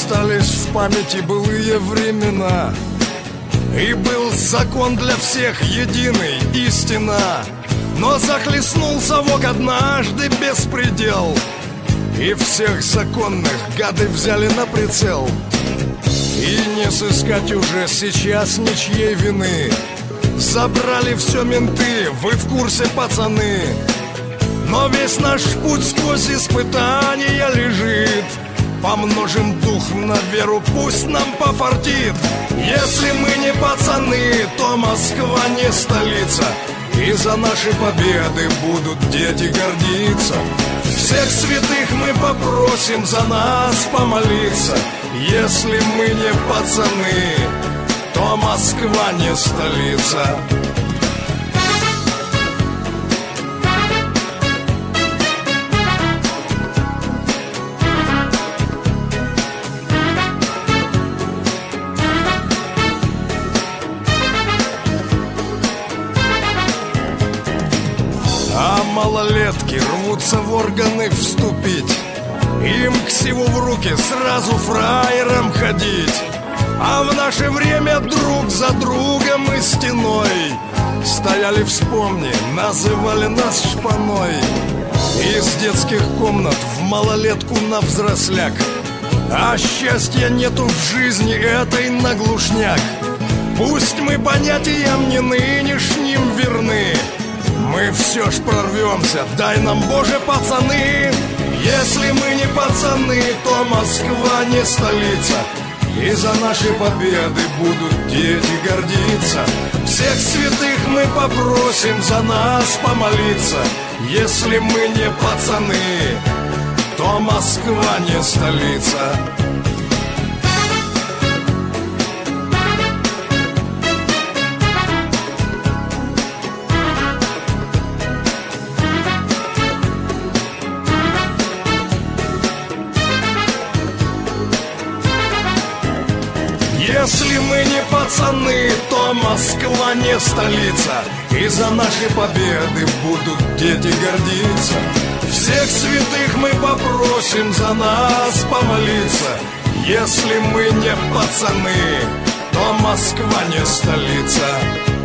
остались в памяти былые времена. И был закон для всех единый, истина. Но захлестнул совок однажды беспредел, и всех законных гады взяли на прицел. И не сыскать уже сейчас ничьей вины. Забрали все менты, вы в курсе, пацаны. Но весь наш путь сквозь испытания лежит. Помножим дух на веру, пусть нам пофартит. Если мы не пацаны, то Москва не столица, и за наши победы будут дети гордиться. Всех святых мы попросим за нас помолиться. Если мы не пацаны, то Москва не столица. А малолетки рвутся в органы вступить. Им к всему в руки сразу фраером ходить. А в наше время друг за другом и стеной стояли, вспомни, называли нас шпаной. Из детских комнат в малолетку на взросляк. А счастья нету в жизни этой на глушняк. Пусть мы понятиям не нынешним верны, мы все ж прорвемся, дай нам, Боже, пацаны. Если мы не пацаны, то Москва не столица, и за наши победы будут дети гордиться. Всех святых мы попросим за нас помолиться. Если мы не пацаны, то Москва не столица. Если мы не пацаны, то Москва не столица, и за наши победы будут дети гордиться. Всех святых мы попросим за нас помолиться. Если мы не пацаны, то Москва не столица.